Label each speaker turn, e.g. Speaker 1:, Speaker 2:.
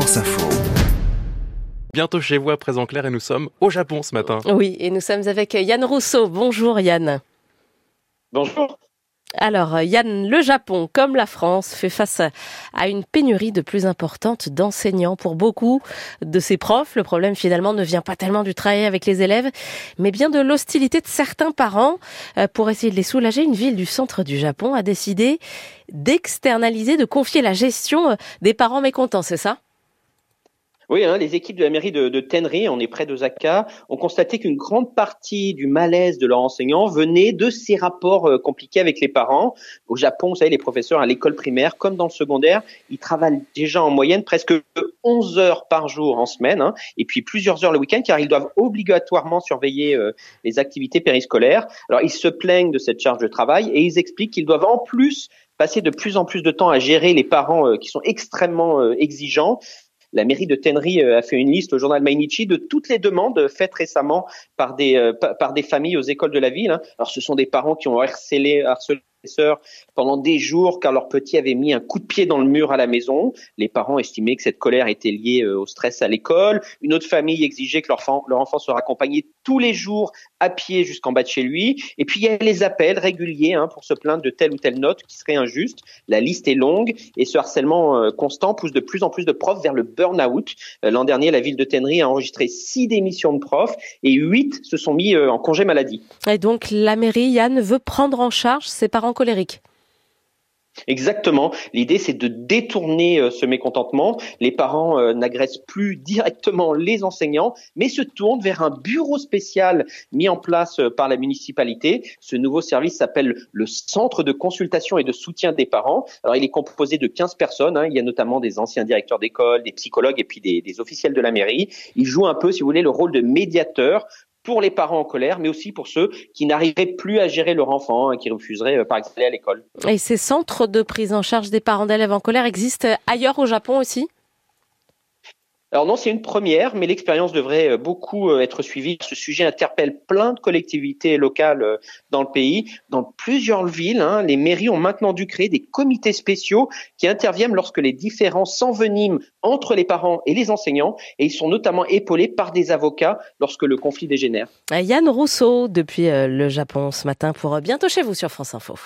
Speaker 1: France Info.
Speaker 2: Bientôt chez vous à Présent-Clair et nous sommes au Japon ce matin.
Speaker 3: Oui, et nous sommes avec Yann Rousseau. Bonjour Yann.
Speaker 4: Bonjour.
Speaker 3: Alors Yann, le Japon, comme la France, fait face à une pénurie de plus importante d'enseignants. Pour beaucoup de ces profs, le problème finalement ne vient pas tellement du travail avec les élèves, mais bien de l'hostilité de certains parents. Pour essayer de les soulager, une ville du centre du Japon a décidé d'externaliser, de confier la gestion des parents mécontents, c'est ça ?
Speaker 4: Oui, les équipes de la mairie de Tenri, on est près d'Osaka, ont constaté qu'une grande partie du malaise de leurs enseignants venait de ces rapports compliqués avec les parents. Au Japon, vous savez, les professeurs à l'école primaire, comme dans le secondaire, ils travaillent déjà en moyenne presque 11 heures par jour en semaine, et puis plusieurs heures le week-end, car ils doivent obligatoirement surveiller les activités périscolaires. Alors, ils se plaignent de cette charge de travail et ils expliquent qu'ils doivent en plus passer de plus en plus de temps à gérer les parents qui sont extrêmement exigeants. La mairie de Tenri a fait une liste au journal Mainichi de toutes les demandes faites récemment par des familles aux écoles de la ville. Alors, ce sont des parents qui ont harcelé pendant des jours car leur petit avait mis un coup de pied dans le mur à la maison. Les parents estimaient que cette colère était liée au stress à l'école. Une autre famille exigeait que leur enfant soit accompagné tous les jours à pied jusqu'en bas de chez lui. Et puis il y a les appels réguliers pour se plaindre de telle ou telle note qui serait injuste. La liste est longue et ce harcèlement constant pousse de plus en plus de profs vers le burn-out. L'an dernier, la ville de Tenri a enregistré 6 démissions de profs et 8 se sont mis en congé maladie.
Speaker 3: Et donc la mairie, Yann, veut prendre en charge ces parents colériques.
Speaker 4: Exactement. L'idée, c'est de détourner ce mécontentement. Les parents n'agressent plus directement les enseignants, mais se tournent vers un bureau spécial mis en place par la municipalité. Ce nouveau service s'appelle le Centre de consultation et de soutien des parents. Alors, il est composé de 15 personnes. Il y a notamment des anciens directeurs d'école, des psychologues et puis des officiels de la mairie. Ils jouent un peu, si vous voulez, le rôle de médiateur pour les parents en colère, mais aussi pour ceux qui n'arriveraient plus à gérer leur enfant, qui refuseraient par exemple d'aller à l'école.
Speaker 3: Et ces centres de prise en charge des parents d'élèves en colère existent ailleurs au Japon aussi ?
Speaker 4: Alors non, c'est une première, mais l'expérience devrait beaucoup être suivie. Ce sujet interpelle plein de collectivités locales dans le pays. Dans plusieurs villes, les mairies ont maintenant dû créer des comités spéciaux qui interviennent lorsque les différends s'enveniment entre les parents et les enseignants. Et ils sont notamment épaulés par des avocats lorsque le conflit dégénère.
Speaker 3: Yann Rousseau, depuis le Japon ce matin, pour Bientôt chez vous sur France Info.